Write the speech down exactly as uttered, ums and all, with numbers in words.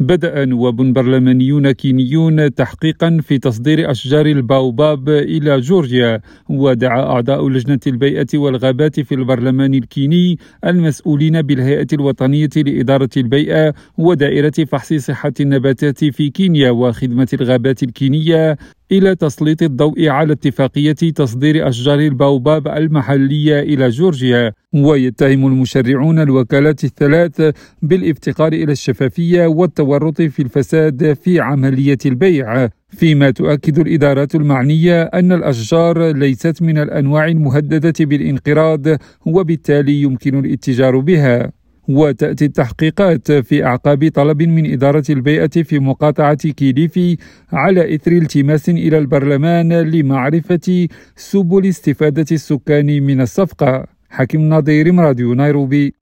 بدأ نواب برلمانيون كينيون تحقيقا في تصدير أشجار الباوباب إلى جورجيا، ودعا أعضاء لجنة البيئة والغابات في البرلمان الكيني المسؤولين بالهيئة الوطنية لإدارة البيئة ودائرة فحص صحة النباتات في كينيا وخدمة الغابات الكينية إلى تسليط الضوء على اتفاقية تصدير أشجار الباوباب المحلية إلى جورجيا. ويتهم المشرعون الوكالات الثلاث بالافتقار إلى الشفافية والتورط في الفساد في عملية البيع، فيما تؤكد الإدارات المعنية أن الأشجار ليست من الأنواع المهددة بالانقراض وبالتالي يمكن الاتجار بها. وتأتي التحقيقات في أعقاب طلب من إدارة البيئة في مقاطعة كيليفي على إثر التماس إلى البرلمان لمعرفة سبل استفادة السكان من الصفقة. حكيم نظير، راديو نيروبي.